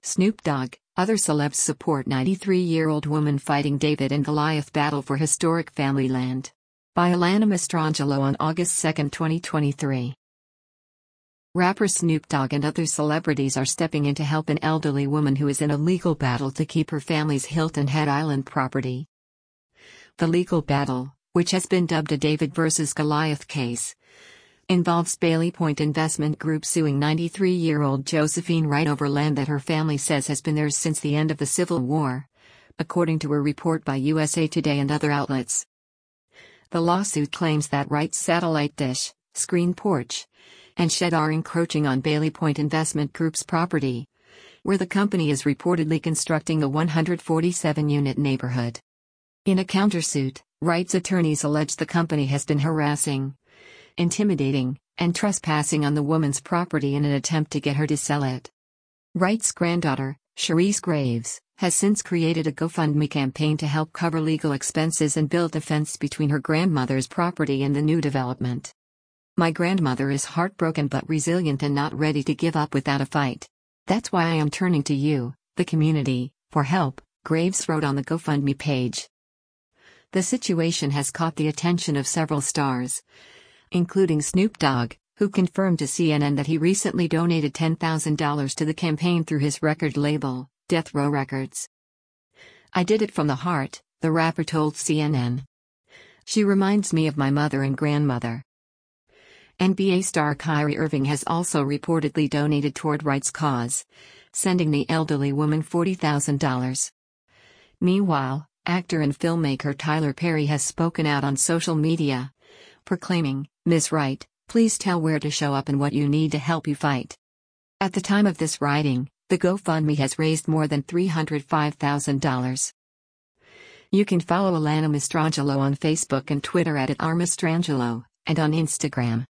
Snoop Dogg, other celebs support 93-year-old woman fighting David and Goliath battle for historic family land. By Alana Mastrangelo on August 2, 2023. Rapper Snoop Dogg and other celebrities are stepping in to help an elderly woman who is in a legal battle to keep her family's Hilton Head Island property. The legal battle, which has been dubbed a David versus Goliath case, involves Bailey Point Investment Group suing 93-year-old Josephine Wright over land that her family says has been theirs since the end of the Civil War, according to a report by USA Today and other outlets. The lawsuit claims that Wright's satellite dish, screen porch, and shed are encroaching on Bailey Point Investment Group's property, where the company is reportedly constructing a 147-unit neighborhood. In a countersuit, Wright's attorneys allege the company has been harassing, intimidating, and trespassing on the woman's property in an attempt to get her to sell it. Wright's granddaughter, Cherise Graves, has since created a GoFundMe campaign to help cover legal expenses and build a fence between her grandmother's property and the new development. "My grandmother is heartbroken but resilient and not ready to give up without a fight. That's why I am turning to you, the community, for help," Graves wrote on the GoFundMe page. The situation has caught the attention of several stars, including Snoop Dogg, who confirmed to CNN that he recently donated $10,000 to the campaign through his record label, Death Row Records. "I did it from the heart," the rapper told CNN. "She reminds me of my mother and grandmother." NBA star Kyrie Irving has also reportedly donated toward Wright's cause, sending the elderly woman $40,000. Meanwhile, actor and filmmaker Tyler Perry has spoken out on social media, proclaiming, "Ms. Wright, please tell where to show up and what you need to help you fight." At the time of this writing, the GoFundMe has raised more than $305,000. You can follow Alana Mastrangelo on Facebook and Twitter @RMastrangelo, and on Instagram